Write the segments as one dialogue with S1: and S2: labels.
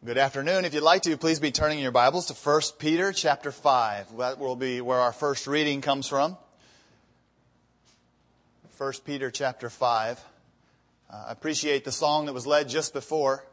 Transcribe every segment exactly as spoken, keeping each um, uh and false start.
S1: Good afternoon. If you'd like to, please be turning your Bibles to First Peter chapter five. That will be where our first reading comes from. First Peter chapter five. Uh, I appreciate the song that was led just before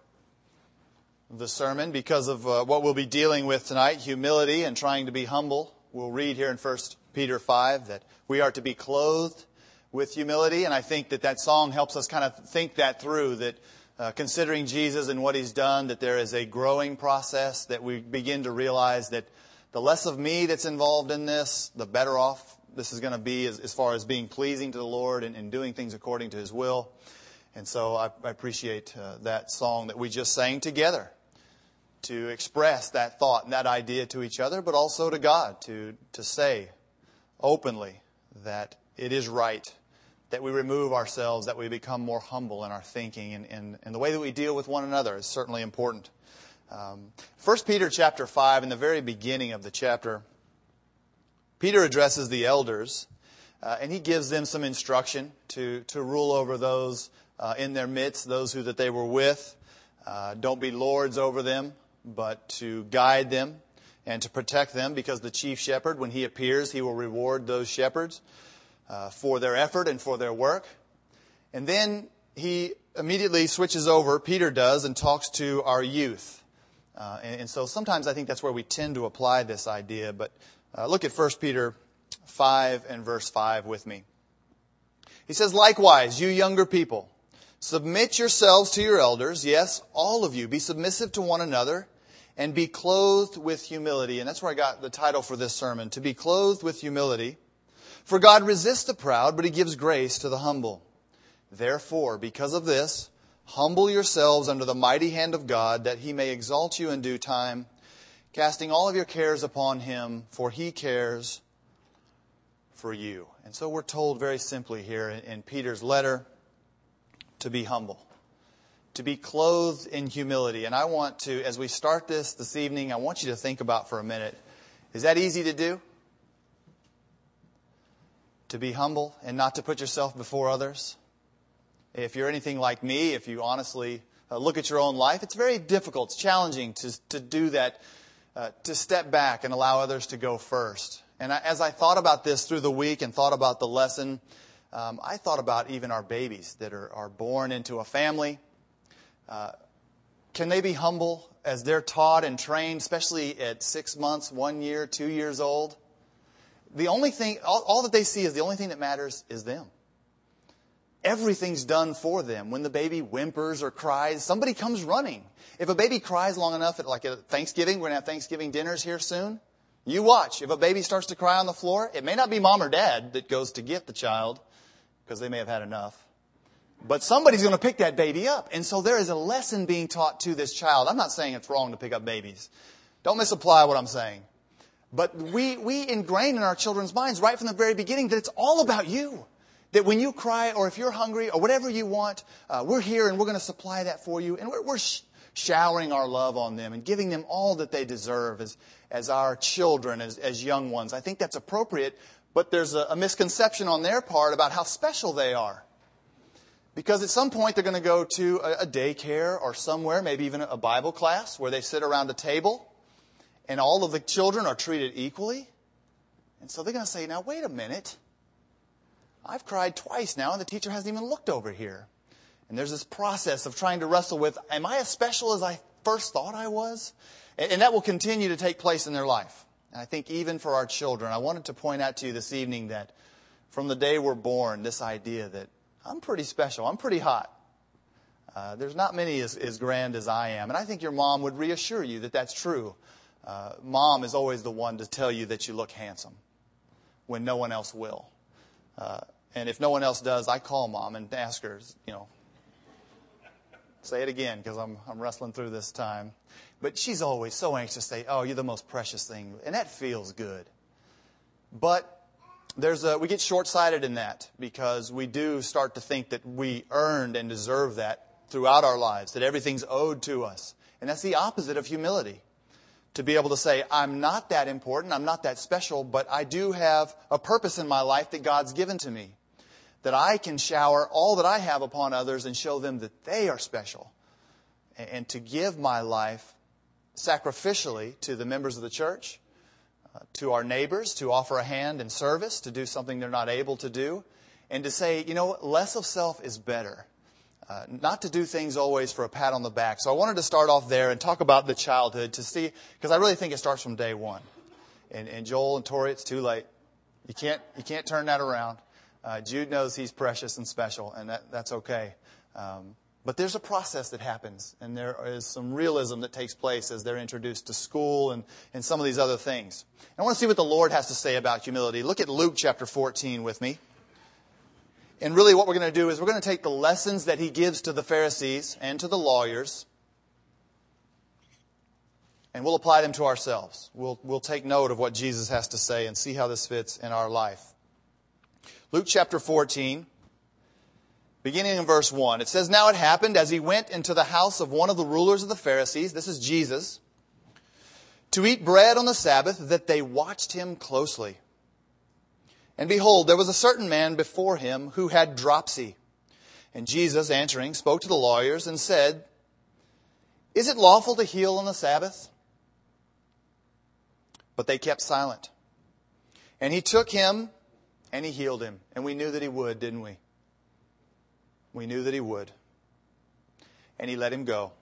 S1: the sermon because of uh, what we'll be dealing with tonight, humility and trying to be humble. We'll read here in First Peter five that we are to be clothed with humility, and I think that that song helps us kind of think that through, that Uh, considering Jesus and what He's done, that there is a growing process, that we begin to realize that the less of me that's involved in this, the better off this is going to be as, as far as being pleasing to the Lord and, and doing things according to His will. And so I, I appreciate uh, that song that we just sang together to express that thought and that idea to each other, but also to God, to, to say openly that it is right that we remove ourselves, that we become more humble in our thinking, and, and, and the way that we deal with one another is certainly important. Um, First Peter chapter five, in the very beginning of the chapter, Peter addresses the elders, uh, and he gives them some instruction to, to rule over those uh, in their midst, those who that they were with. Uh, don't be lords over them, but to guide them and to protect them, because the chief shepherd, when he appears, he will reward those shepherds Uh, for their effort and for their work. And then he immediately switches over, Peter does, and talks to our youth. Uh, and, and so sometimes I think that's where we tend to apply this idea. But uh, look at First Peter five and verse five with me. He says, "Likewise, you younger people, submit yourselves to your elders. Yes, all of you, be submissive to one another and be clothed with humility." And that's where I got the title for this sermon, to be clothed with humility. "For God resists the proud, but He gives grace to the humble. Therefore, because of this, humble yourselves under the mighty hand of God, that He may exalt you in due time, casting all of your cares upon Him, for He cares for you." And so we're told very simply here in, in Peter's letter to be humble, to be clothed in humility. And I want to, as we start this this evening, I want you to think about for a minute, is that easy to do? To be humble and not to put yourself before others? If you're anything like me, if you honestly uh, look at your own life, it's very difficult, it's challenging to, to do that, uh, to step back and allow others to go first. And I, as I thought about this through the week and thought about the lesson, um, I thought about even our babies that are, are born into a family. Uh, can they be humble as they're taught and trained, especially at six months, one year, two years old? The only thing, all, all that they see is the only thing that matters is them. Everything's done for them. When the baby whimpers or cries, somebody comes running. If a baby cries long enough, at like at Thanksgiving, we're going to have Thanksgiving dinners here soon. You watch. If a baby starts to cry on the floor, it may not be mom or dad that goes to get the child, because they may have had enough. But somebody's going to pick that baby up. And so there is a lesson being taught to this child. I'm not saying it's wrong to pick up babies. Don't misapply what I'm saying. But we, we ingrain in our children's minds right from the very beginning that it's all about you. That when you cry, or if you're hungry, or whatever you want, uh, we're here and we're going to supply that for you. And we're, we're sh- showering our love on them and giving them all that they deserve as, as our children, as, as young ones. I think that's appropriate, but there's a, a misconception on their part about how special they are. Because at some point they're going to go to a, a daycare or somewhere, maybe even a Bible class, where they sit around a table and all of the children are treated equally. And so they're going to say, now, wait a minute. I've cried twice now, and the teacher hasn't even looked over here. And there's this process of trying to wrestle with, am I as special as I first thought I was? And, and that will continue to take place in their life. And I think even for our children, I wanted to point out to you this evening that from the day we're born, this idea that I'm pretty special, I'm pretty hot. Uh, there's not many as, as grand as I am. And I think your mom would reassure you that that's true. Uh, mom is always the one to tell you that you look handsome when no one else will. Uh, and if no one else does, I call mom and ask her, you know, say it again, because I'm, I'm wrestling through this time. But she's always so anxious to say, oh, you're the most precious thing. And that feels good. But there's a, we get short-sighted in that, because we do start to think that we earned and deserve that throughout our lives, that everything's owed to us. And that's the opposite of humility. To be able to say, I'm not that important, I'm not that special, but I do have a purpose in my life that God's given to me. That I can shower all that I have upon others and show them that they are special. And to give my life sacrificially to the members of the church, uh, to our neighbors, to offer a hand in service, to do something they're not able to do, and to say, you know, less of self is better. Uh, not to do things always for a pat on the back. So I wanted to start off there and talk about the childhood to see, because I really think it starts from day one. And, and Joel and Tori, it's too late. You can't you can't turn that around. Uh, Jude knows he's precious and special, and that, that's okay. Um, but there's a process that happens, and there is some realism that takes place as they're introduced to school and, and some of these other things. I want to see what the Lord has to say about humility. Look at Luke chapter fourteen with me. And really what we're going to do is we're going to take the lessons that he gives to the Pharisees and to the lawyers, and we'll apply them to ourselves. We'll, we'll take note of what Jesus has to say and see how this fits in our life. Luke chapter fourteen, beginning in verse one. It says, "Now it happened as he went into the house of one of the rulers of the Pharisees," this is Jesus, "to eat bread on the Sabbath, that they watched him closely. And behold, there was a certain man before him who had dropsy. And Jesus, answering, spoke to the lawyers and said, 'Is it lawful to heal on the Sabbath?' But they kept silent. And he took him and he healed him." And we knew that he would, didn't we? We knew that he would. And he let him go.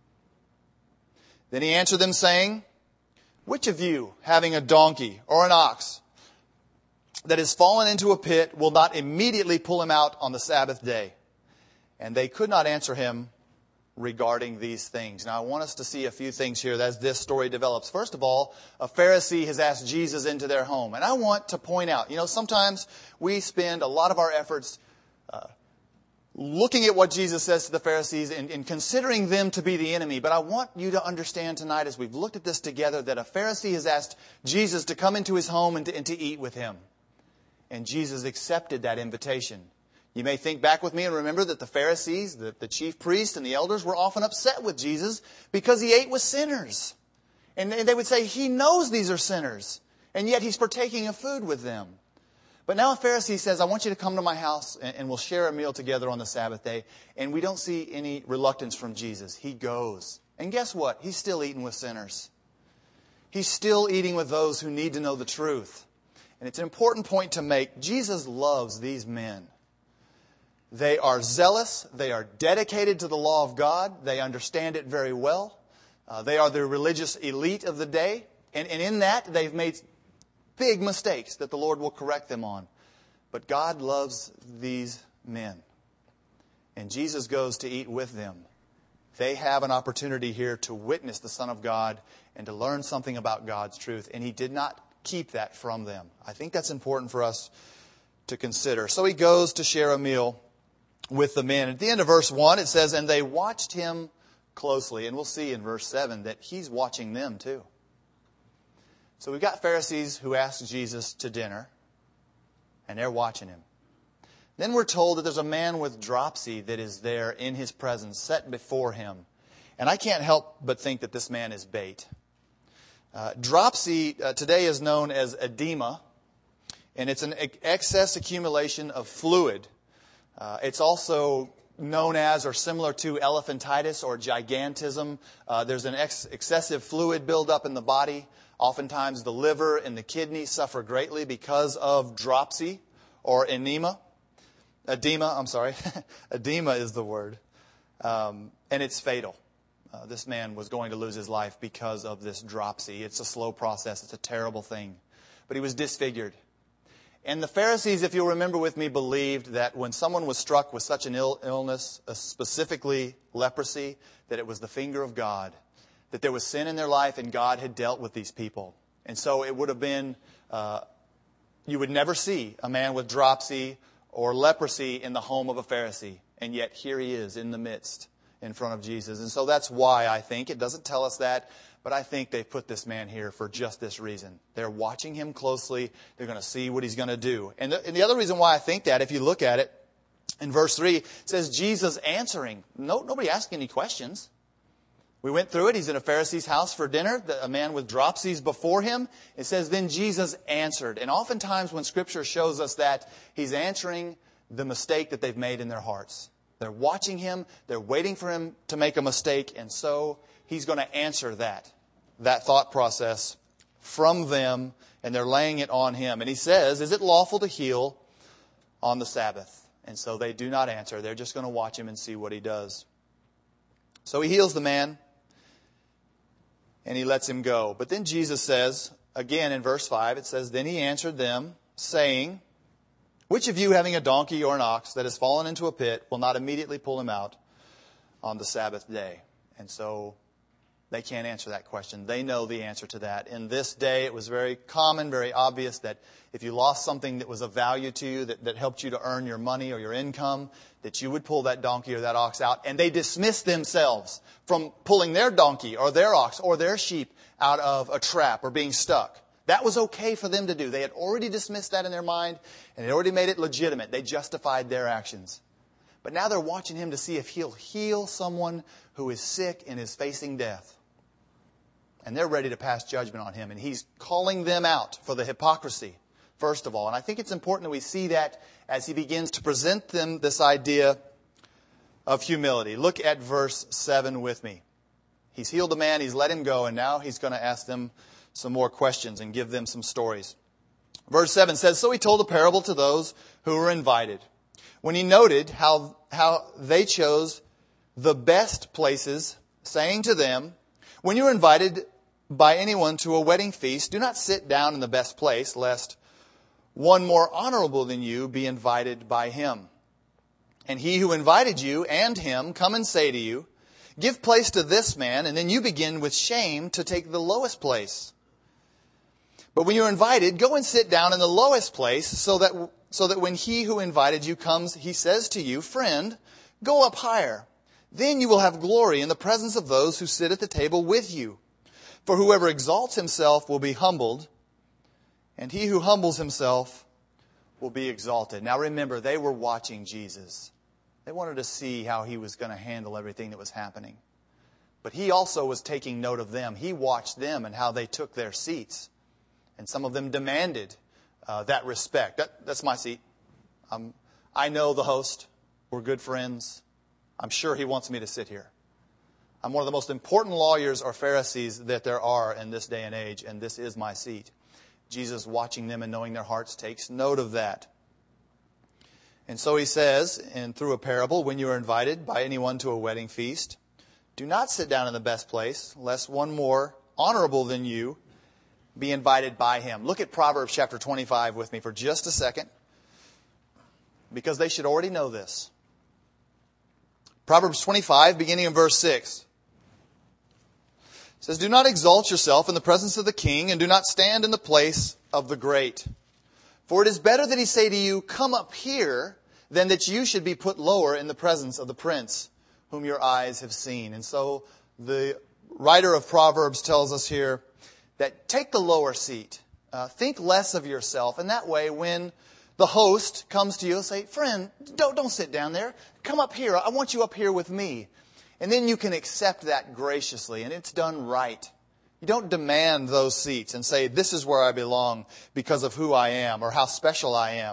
S1: Then he answered them, saying, "Which of you, having a donkey or an ox that has fallen into a pit, will not immediately pull him out on the Sabbath day?" And they could not answer him regarding these things. Now, I want us to see a few things here as this story develops. First of all, a Pharisee has asked Jesus into their home. And I want to point out, you know, sometimes we spend a lot of our efforts uh, looking at what Jesus says to the Pharisees and, and considering them to be the enemy. But I want you to understand tonight, as we've looked at this together, that a Pharisee has asked Jesus to come into his home and to, and to eat with him. And Jesus accepted that invitation. You may think back with me and remember that the Pharisees, the, the chief priests and the elders were often upset with Jesus because he ate with sinners. And, and they would say, he knows these are sinners, and yet he's partaking of food with them. But now a Pharisee says, I want you to come to my house and, and we'll share a meal together on the Sabbath day. And we don't see any reluctance from Jesus. He goes. And guess what? He's still eating with sinners. He's still eating with those who need to know the truth. And it's an important point to make. Jesus loves these men. They are zealous. They are dedicated to the law of God. They understand it very well. Uh, they are the religious elite of the day. And, and in that, they've made big mistakes that the Lord will correct them on. But God loves these men. And Jesus goes to eat with them. They have an opportunity here to witness the Son of God and to learn something about God's truth. And he did not keep that from them. I think that's important for us to consider. So he goes to share a meal with the men. At the end of verse one, it says, "And they watched him closely." And we'll see in verse seven that he's watching them too. So we've got Pharisees who ask Jesus to dinner, and they're watching him. Then we're told that there's a man with dropsy that is there in his presence, set before him. And I can't help but think that this man is bait. Uh, dropsy uh, today is known as edema, and it's an excess accumulation of fluid. Uh, it's also known as or similar to elephantitis or gigantism. Uh, there's an ex- excessive fluid buildup in the body. Oftentimes the liver and the kidney suffer greatly because of dropsy or enema. Edema, I'm sorry. Edema is the word. Um, and it's fatal. Uh, this man was going to lose his life because of this dropsy. It's a slow process. It's a terrible thing. But he was disfigured. And the Pharisees, if you'll remember with me, believed that when someone was struck with such an Ill- illness, uh, specifically leprosy, that it was the finger of God, that there was sin in their life and God had dealt with these people. And so it would have been, uh, you would never see a man with dropsy or leprosy in the home of a Pharisee. And yet here he is in the midst, in front of Jesus. And so that's why I think, it doesn't tell us that, but I think they put this man here for just this reason. They're watching him closely. They're going to see what he's going to do. And the, and the other reason why I think that, if you look at it, in verse three, it says Jesus answering. No, nobody asked any questions. We went through it. He's in a Pharisee's house for dinner. A man with dropsies before him. It says, then Jesus answered. And oftentimes when Scripture shows us that, he's answering the mistake that they've made in their hearts. They're watching him. They're waiting for him to make a mistake. And so he's going to answer that. that thought process from them, and they're laying it on him. And he says, is it lawful to heal on the Sabbath? And so they do not answer. They're just going to watch him and see what he does. So he heals the man, and he lets him go. But then Jesus says, again in verse five, it says, then he answered them, saying, which of you, having a donkey or an ox that has fallen into a pit, will not immediately pull him out on the Sabbath day? And so they can't answer that question. They know the answer to that. In this day, it was very common, very obvious that if you lost something that was of value to you, that, that helped you to earn your money or your income, that you would pull that donkey or that ox out. And they dismissed themselves from pulling their donkey or their ox or their sheep out of a trap or being stuck. That was okay for them to do. They had already dismissed that in their mind, and they already made it legitimate. They justified their actions. But now they're watching him to see if he'll heal someone who is sick and is facing death. And they're ready to pass judgment on him. And he's calling them out for the hypocrisy, first of all. And I think it's important that we see that as he begins to present them this idea of humility. Look at verse seven with me. He's healed the man, he's let him go, and now he's going to ask them some more questions and give them some stories. Verse seven says, so he told a parable to those who were invited. When he noted how, how they chose the best places, saying to them, when you are invited by anyone to a wedding feast, do not sit down in the best place, lest one more honorable than you be invited by him. And he who invited you and him come and say to you, give place to this man, and then you begin with shame to take the lowest place. But when you're invited, go and sit down in the lowest place, so that so that when he who invited you comes, he says to you, friend, go up higher. Then you will have glory in the presence of those who sit at the table with you. For whoever exalts himself will be humbled, and he who humbles himself will be exalted. Now remember, they were watching Jesus. They wanted to see how he was going to handle everything that was happening. But he also was taking note of them. He watched them and how they took their seats. And some of them demanded uh, that respect. That, that's my seat. Um, I know the host. We're good friends. I'm sure he wants me to sit here. I'm one of the most important lawyers or Pharisees that there are in this day and age, and this is my seat. Jesus, watching them and knowing their hearts, takes note of that. And so he says, and through a parable, when you are invited by anyone to a wedding feast, do not sit down in the best place, lest one more honorable than you be invited by him. Look at Proverbs chapter twenty-five with me for just a second, because they should already know this. Proverbs twenty-five, beginning in verse six. It says, do not exalt yourself in the presence of the king, and do not stand in the place of the great. For it is better that he say to you, come up here, than that you should be put lower in the presence of the prince, whom your eyes have seen. And so the writer of Proverbs tells us here that take the lower seat. Uh, think less of yourself. And that way, when the host comes to you and say, friend, don't, don't sit down there. Come up here. I want you up here with me. And then you can accept that graciously, and it's done right. You don't demand those seats and say, this is where I belong because of who I am or how special I am.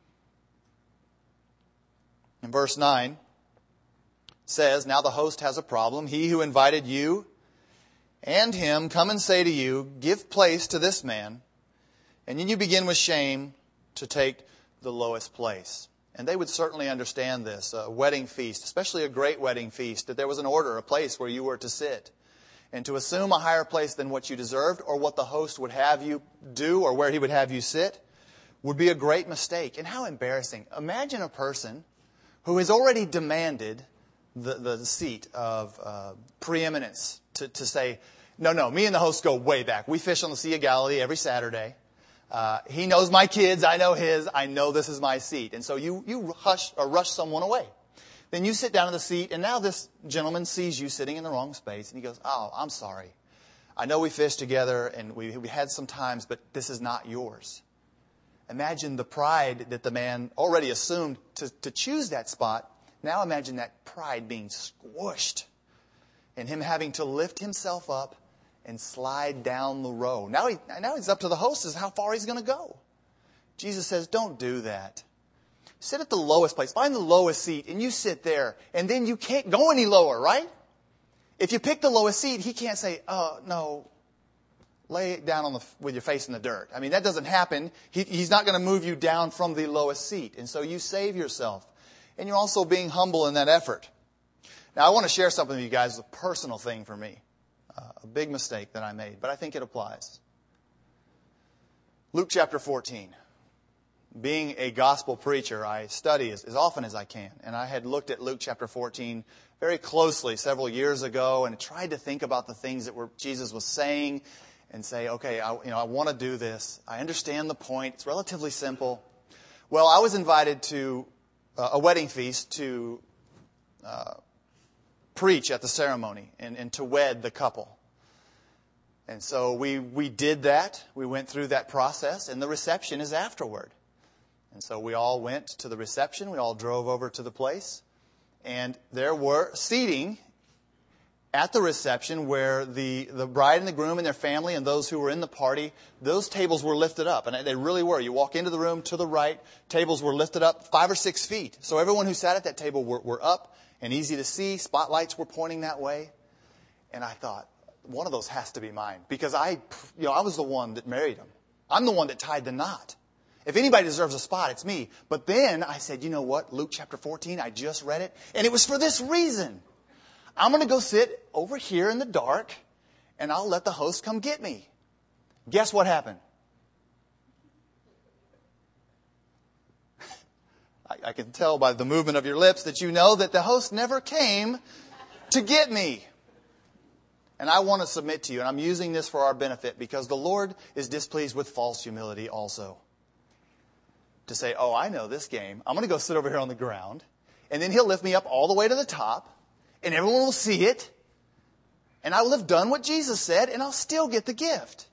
S1: In verse nine, it says, now the host has a problem. He who invited you and him come and say to you, give place to this man. And then you begin with shame to take the lowest place. And they would certainly understand this, a wedding feast, especially a great wedding feast, that there was an order, a place where you were to sit. And to assume a higher place than what you deserved or what the host would have you do or where he would have you sit would be a great mistake. And how embarrassing. Imagine a person who has already demanded the, the seat of uh, preeminence to, to say, no, no, me and the host go way back. We fish on the Sea of Galilee every Saturday. Uh, he knows my kids. I know his. I know this is my seat. And so you, you hush or rush someone away. Then you sit down in the seat, and now this gentleman sees you sitting in the wrong space, and he goes, oh, I'm sorry. I know we fished together, and we, we had some times, but this is not yours. Imagine the pride that the man already assumed to, to choose that spot. Now imagine that pride being squished, and him having to lift himself up and slide down the row. Now, he, now he's up to the host as how far he's going to go. Jesus says, don't do that. Sit at the lowest place. Find the lowest seat, and you sit there. And then you can't go any lower, right? If you pick the lowest seat, he can't say, oh, no, lay down on the, with your face in the dirt. I mean, that doesn't happen. He, he's not going to move you down from the lowest seat. And so you save yourself. And you're also being humble in that effort. Now, I want to share something with you guys, a personal thing for me. Uh, a big mistake that I made, but I think it applies. Luke chapter fourteen. Being a gospel preacher, I study as, as often as I can. And I had looked at Luke chapter fourteen very closely several years ago and tried to think about the things that were, Jesus was saying and say, okay, I, you know, I want to do this. I understand the point. It's relatively simple. Well, I was invited to uh, a wedding feast to uh, preach at the ceremony and, and to wed the couple. And so we, we did that. We went through that process, and the reception is afterward. And so we all went to the reception. We all drove over to the place. And there were seating at the reception where the, the bride and the groom and their family and those who were in the party, those tables were lifted up. And they really were. You walk into the room to the right, tables were lifted up five or six feet. So everyone who sat at that table were, were up and easy to see. Spotlights were pointing that way. And I thought, one of those has to be mine. Because I, you know, I was the one that married him. I'm the one that tied the knot. If anybody deserves a spot, it's me. But then I said, you know what? Luke chapter fourteen, I just read it. And it was for this reason. I'm going to go sit over here in the dark, and I'll let the host come get me. Guess what happened? I, I can tell by the movement of your lips that you know that the host never came to get me. And I want to submit to you, and I'm using this for our benefit, because the Lord is displeased with false humility also. To say, oh, I know this game. I'm going to go sit over here on the ground, and then He'll lift me up all the way to the top, and everyone will see it, and I will have done what Jesus said, and I'll still get the gift.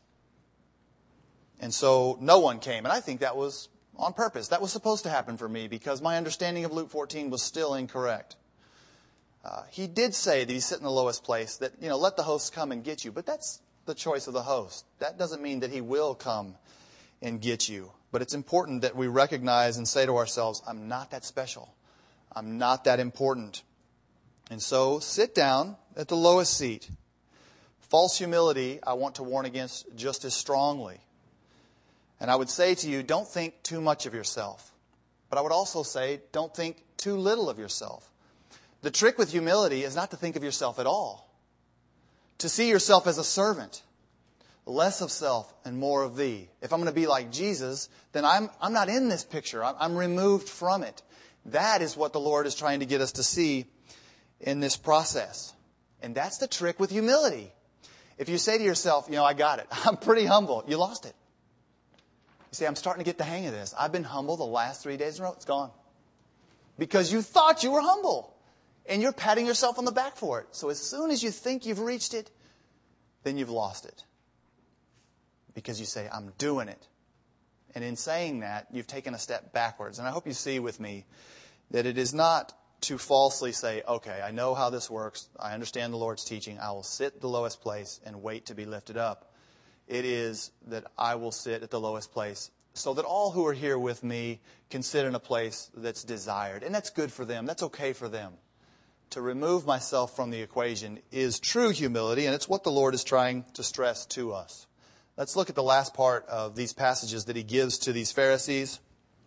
S1: And so no one came, and I think that was on purpose. That was supposed to happen for me, because my understanding of Luke fourteen was still incorrect. Uh, he did say that He's sitting in the lowest place, that, you know, let the host come and get you. But that's the choice of the host. That doesn't mean that He will come and get you. But it's important that we recognize and say to ourselves, I'm not that special. I'm not that important. And so sit down at the lowest seat. False humility, I want to warn against just as strongly. And I would say to you, don't think too much of yourself. But I would also say, don't think too little of yourself. The trick with humility is not to think of yourself at all. To see yourself as a servant. Less of self and more of thee. If I'm going to be like Jesus, then I'm, I'm not in this picture. I'm, I'm removed from it. That is what the Lord is trying to get us to see in this process. And that's the trick with humility. If you say to yourself, you know, I got it. I'm pretty humble. You lost it. You say, I'm starting to get the hang of this. I've been humble the last three days in a row. It's gone. Because you thought you were humble. And you're patting yourself on the back for it. So as soon as you think you've reached it, then you've lost it. Because you say, I'm doing it. And in saying that, you've taken a step backwards. And I hope you see with me that it is not to falsely say, okay, I know how this works. I understand the Lord's teaching. I will sit at the lowest place and wait to be lifted up. It is that I will sit at the lowest place so that all who are here with me can sit in a place that's desired. And that's good for them. That's okay for them. To remove myself from the equation is true humility, and it's what the Lord is trying to stress to us. Let's look at the last part of these passages that He gives to these Pharisees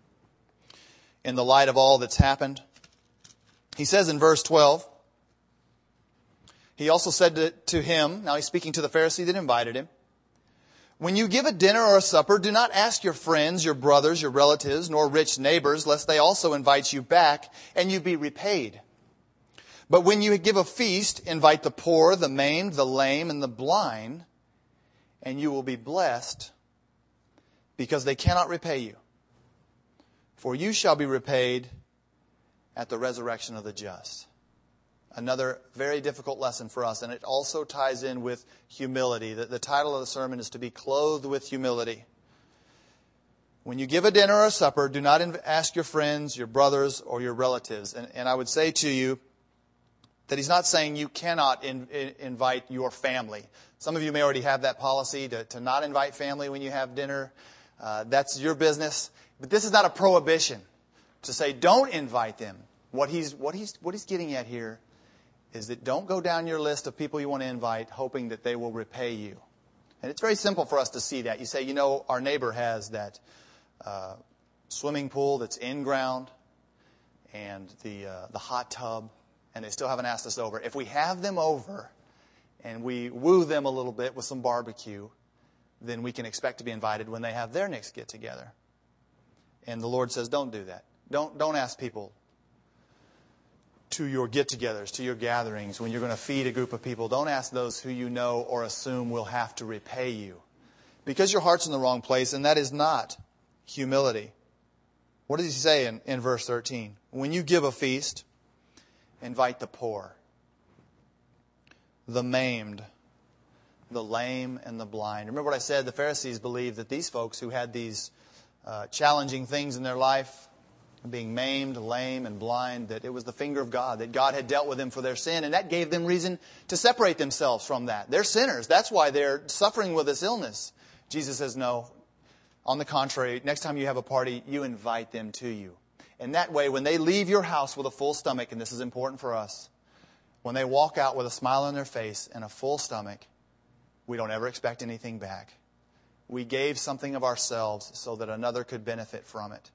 S1: in the light of all that's happened. He says in verse twelve, He also said to, to him, now He's speaking to the Pharisee that invited Him, when you give a dinner or a supper, do not ask your friends, your brothers, your relatives, nor rich neighbors, lest they also invite you back and you be repaid. But when you give a feast, invite the poor, the maimed, the lame, and the blind, and you will be blessed, because they cannot repay you. For you shall be repaid at the resurrection of the just. Another very difficult lesson for us, and it also ties in with humility. The, the title of the sermon is to be clothed with humility. When you give a dinner or a supper, do not inv- ask your friends, your brothers, or your relatives. And, and I would say to you, that He's not saying you cannot in, in, invite your family. Some of you may already have that policy to, to not invite family when you have dinner. Uh, that's your business. But this is not a prohibition to say don't invite them. What he's, what he's, what he's getting at here is that don't go down your list of people you want to invite hoping that they will repay you. And it's very simple for us to see that. You say, you know, our neighbor has that uh, swimming pool that's in ground and the uh, the hot tub, and they still haven't asked us over. If we have them over and we woo them a little bit with some barbecue, then we can expect to be invited when they have their next get-together. And the Lord says, don't do that. Don't don't ask people to your get-togethers, to your gatherings, when you're going to feed a group of people. Don't ask those who you know or assume will have to repay you, because your heart's in the wrong place, and that is not humility. What does he say in, in verse thirteen? When you give a feast, invite the poor, the maimed, the lame, and the blind. Remember what I said? The Pharisees believed that these folks who had these uh, challenging things in their life, being maimed, lame, and blind, that it was the finger of God, that God had dealt with them for their sin, and that gave them reason to separate themselves from that. They're sinners. That's why they're suffering with this illness. Jesus says, no. On the contrary, next time you have a party, you invite them to you. And that way, when they leave your house with a full stomach, and this is important for us, when they walk out with a smile on their face and a full stomach, we don't ever expect anything back. We gave something of ourselves so that another could benefit from it.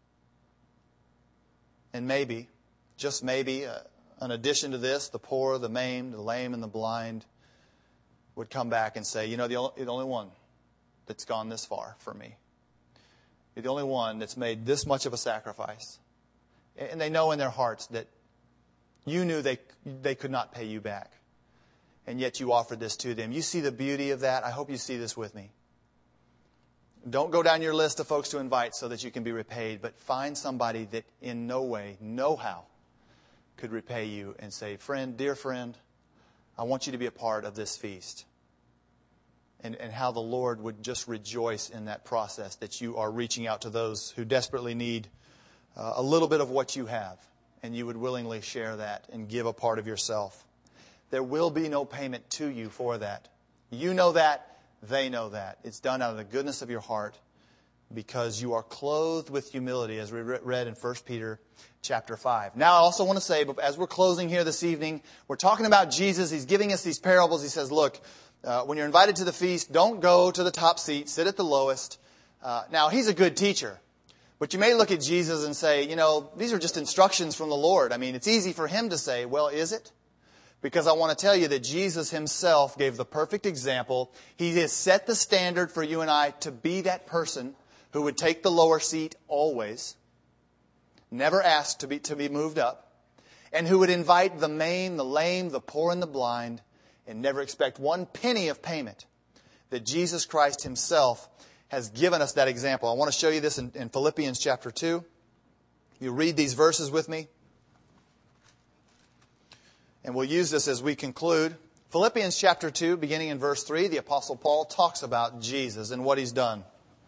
S1: And maybe, just maybe, uh, in addition to this, the poor, the maimed, the lame, and the blind would come back and say, you know, the only, the only one that's gone this far for me. You're the only one that's made this much of a sacrifice. And they know in their hearts that you knew they they could not pay you back. And yet you offered this to them. You see the beauty of that? I hope you see this with me. Don't go down your list of folks to invite so that you can be repaid, but find somebody that in no way, no how, could repay you and say, friend, dear friend, I want you to be a part of this feast. And, and how the Lord would just rejoice in that process, that you are reaching out to those who desperately need uh, a little bit of what you have, and you would willingly share that and give a part of yourself. There will be no payment to you for that. You know that. They know that. It's done out of the goodness of your heart because you are clothed with humility, as we read in First Peter chapter five. Now, I also want to say, but as we're closing here this evening, we're talking about Jesus. He's giving us these parables. He says, look, uh, when you're invited to the feast, don't go to the top seat. Sit at the lowest. Uh, now, he's a good teacher. But you may look at Jesus and say, you know, these are just instructions from the Lord. I mean, it's easy for him to say, well, is it? Because I want to tell you that Jesus himself gave the perfect example. He has set the standard for you and I to be that person who would take the lower seat always, never ask to be, to be moved up, and who would invite the maimed, the lame, the poor, and the blind, and never expect one penny of payment. That Jesus Christ himself has given us that example. I want to show you this in, in Philippians chapter two. You read these verses with me. And we'll use this as we conclude. Philippians chapter two, beginning in verse three, the Apostle Paul talks about Jesus and what he's done.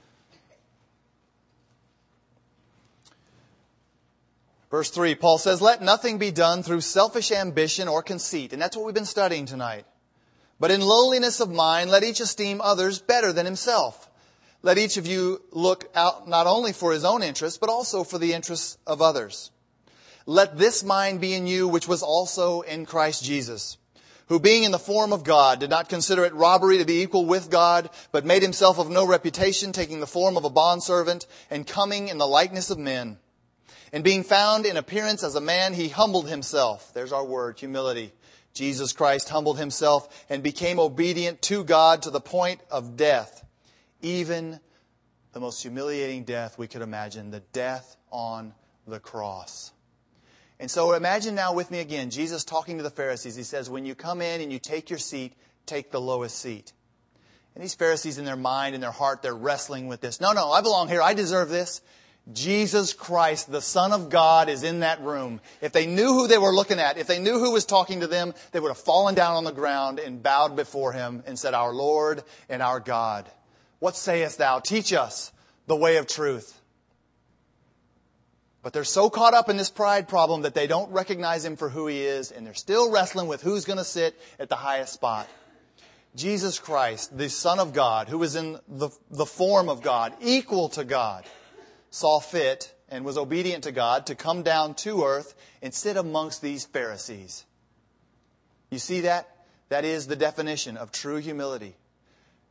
S1: Verse three, Paul says, let nothing be done through selfish ambition or conceit. And that's what we've been studying tonight. But in lowliness of mind, let each esteem others better than himself. Let each of you look out not only for his own interests, but also for the interests of others. Let this mind be in you, which was also in Christ Jesus, who being in the form of God, did not consider it robbery to be equal with God, but made himself of no reputation, taking the form of a bondservant, and coming in the likeness of men. And being found in appearance as a man, he humbled himself. There's our word, humility. Jesus Christ humbled himself and became obedient to God to the point of death, even the most humiliating death we could imagine, the death on the cross. And so imagine now with me again, Jesus talking to the Pharisees. He says, when you come in and you take your seat, take the lowest seat. And these Pharisees in their mind, in their heart, they're wrestling with this. No, no, I belong here. I deserve this. Jesus Christ, the Son of God, is in that room. If they knew who they were looking at, if they knew who was talking to them, they would have fallen down on the ground and bowed before him and said, our Lord and our God, what sayest thou? Teach us the way of truth. But they're so caught up in this pride problem that they don't recognize him for who he is, and they're still wrestling with who's going to sit at the highest spot. Jesus Christ, the Son of God, who was in the, the form of God, equal to God, saw fit and was obedient to God to come down to earth and sit amongst these Pharisees. You see that? That is the definition of true humility.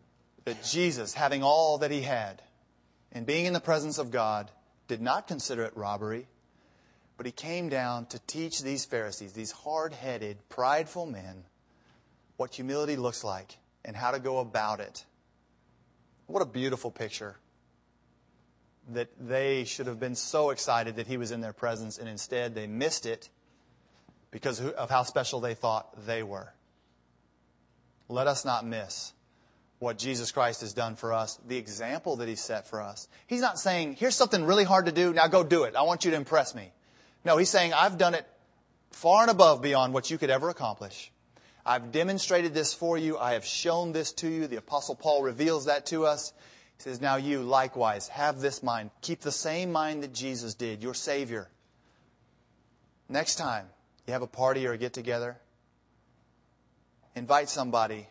S1: that Jesus, having all that he had, and being in the presence of God, did not consider it robbery, but he came down to teach these Pharisees, these hard-headed, prideful men, what humility looks like and how to go about it. What a beautiful picture. That they should have been so excited that he was in their presence, and instead they missed it because of how special they thought they were. Let us not miss what Jesus Christ has done for us, the example that he set for us. He's not saying, here's something really hard to do, now go do it. I want you to impress me. No, he's saying, I've done it far and above beyond what you could ever accomplish. I've demonstrated this for you. I have shown this to you. The Apostle Paul reveals that to us. He says, now you likewise have this mind. Keep the same mind that Jesus did, your Savior. Next time you have a party or a get-together, invite somebody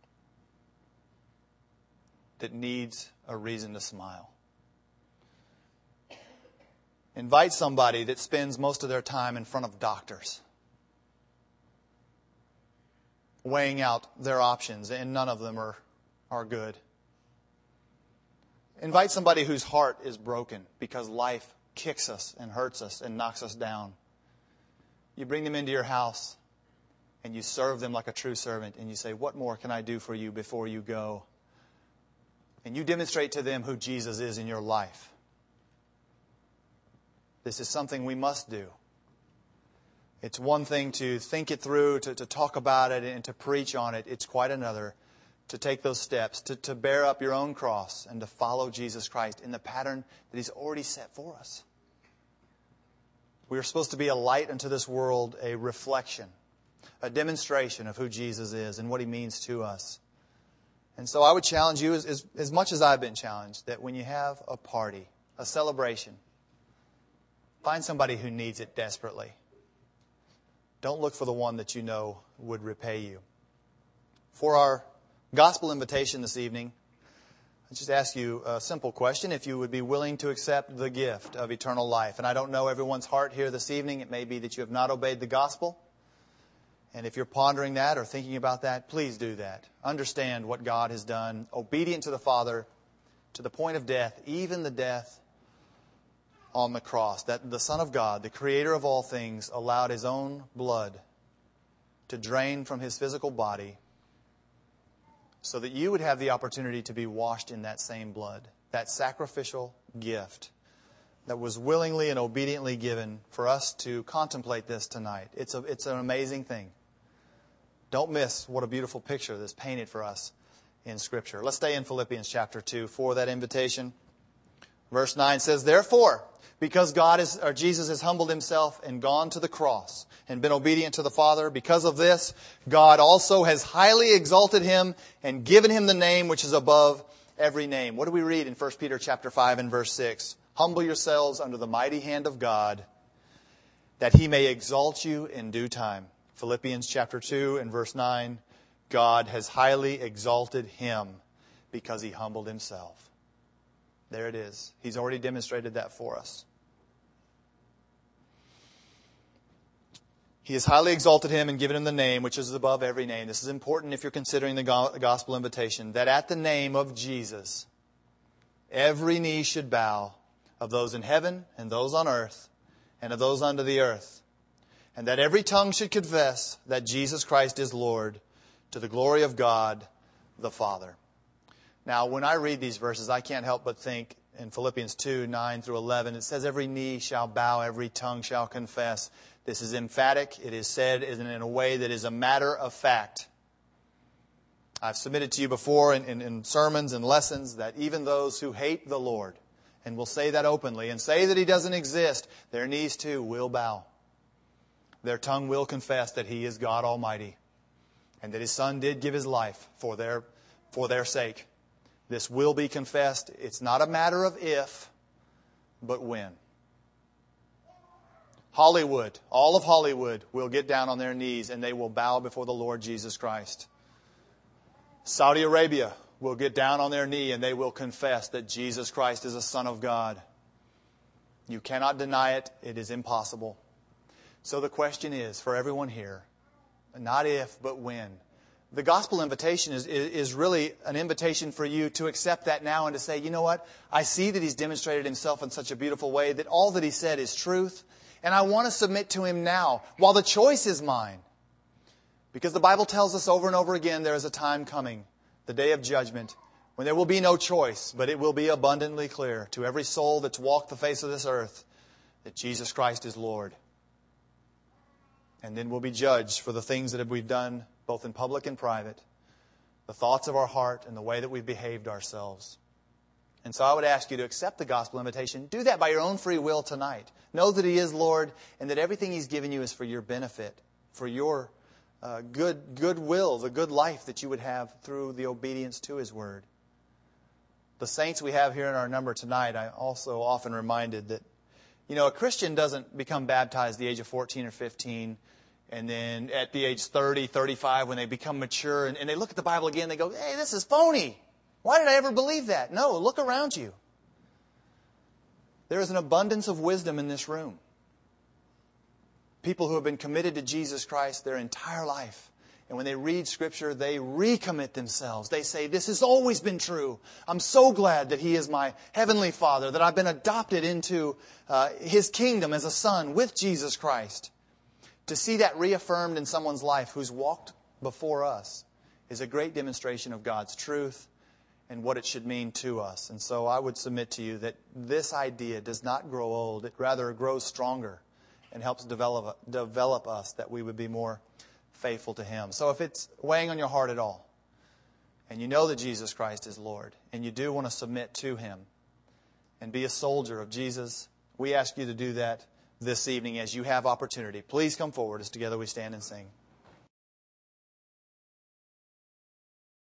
S1: that needs a reason to smile. Invite somebody that spends most of their time in front of doctors, weighing out their options, and none of them are, are good. Invite somebody whose heart is broken because life kicks us and hurts us and knocks us down. You bring them into your house and you serve them like a true servant, and you say, what more can I do for you before you go? And you demonstrate to them who Jesus is in your life. This is something we must do. It's one thing to think it through, to, to talk about it, and to preach on it. It's quite another to take those steps, to, to bear up your own cross and to follow Jesus Christ in the pattern that he's already set for us. We are supposed to be a light unto this world, a reflection, a demonstration of who Jesus is and what he means to us. And so I would challenge you, as, as, as much as I've been challenged, that when you have a party, a celebration, find somebody who needs it desperately. Don't look for the one that you know would repay you. For our gospel invitation this evening, I just ask you a simple question: if you would be willing to accept the gift of eternal life. And I don't know everyone's heart here this evening. It may be that you have not obeyed the gospel. And if you're pondering that or thinking about that, please do that. Understand what God has done, obedient to the Father, to the point of death, even the death on the cross. That the Son of God, the Creator of all things, allowed his own blood to drain from his physical body so that you would have the opportunity to be washed in that same blood. That sacrificial gift that was willingly and obediently given for us to contemplate this tonight. It's a, it's an amazing thing. Don't miss what a beautiful picture that's painted for us in Scripture. Let's stay in Philippians chapter two for that invitation. Verse nine says, therefore, because God is, or Jesus has humbled himself and gone to the cross and been obedient to the Father, because of this, God also has highly exalted him and given him the name which is above every name. What do we read in First Peter chapter five and verse six? Humble yourselves under the mighty hand of God, that he may exalt you in due time. Philippians chapter two and verse nine, God has highly exalted him because he humbled himself. There it is. He's already demonstrated that for us. He has highly exalted him and given him the name which is above every name. This is important if you're considering the gospel invitation, that at the name of Jesus, every knee should bow, of those in heaven and those on earth and of those under the earth, and that every tongue should confess that Jesus Christ is Lord, to the glory of God the Father. Now, when I read these verses, I can't help but think in Philippians two, nine through eleven, it says every knee shall bow, every tongue shall confess. This is emphatic. It is said in a way that is a matter of fact. I've submitted to you before in, in, in sermons and lessons that even those who hate the Lord, and will say that openly, and say that he doesn't exist, their knees too will bow. Their tongue will confess that he is God Almighty, and that his Son did give his life for their, for their sake. This will be confessed. It's not a matter of if, but when. Hollywood, all of Hollywood will get down on their knees and they will bow before the Lord Jesus Christ. Saudi Arabia will get down on their knee and they will confess that Jesus Christ is a Son of God. You cannot deny it. It is impossible. So the question is, for everyone here, not if, but when, the gospel invitation is, is really an invitation for you to accept that now and to say, you know what? I see that He's demonstrated Himself in such a beautiful way that all that He said is truth. And I want to submit to Him now while the choice is mine. Because the Bible tells us over and over again there is a time coming, the day of judgment, when there will be no choice, but it will be abundantly clear to every soul that's walked the face of this earth that Jesus Christ is Lord. And then we'll be judged for the things that we've done, both in public and private, the thoughts of our heart and the way that we've behaved ourselves. And so I would ask you to accept the gospel invitation. Do that by your own free will tonight. Know that He is Lord and that everything He's given you is for your benefit, for your uh, good, good will, the good life that you would have through the obedience to His Word. The saints we have here in our number tonight, I also often reminded that, you know, a Christian doesn't become baptized at the age of fourteen or fifteen, and then at the age thirty, thirty-five, when they become mature, and, and they look at the Bible again, they go, hey, this is phony. Why did I ever believe that? No, look around you. There is an abundance of wisdom in this room. People who have been committed to Jesus Christ their entire life. And when they read Scripture, they recommit themselves. They say, this has always been true. I'm so glad that He is my Heavenly Father, that I've been adopted into uh, His kingdom as a son with Jesus Christ. To see that reaffirmed in someone's life who's walked before us is a great demonstration of God's truth and what it should mean to us. And so I would submit to you that this idea does not grow old. It rather grows stronger and helps develop, develop us that we would be more faithful to Him. So if it's weighing on your heart at all, and you know that Jesus Christ is Lord, and you do want to submit to Him and be a soldier of Jesus, we ask you to do that this evening as you have opportunity. Please come forward as together we stand and sing.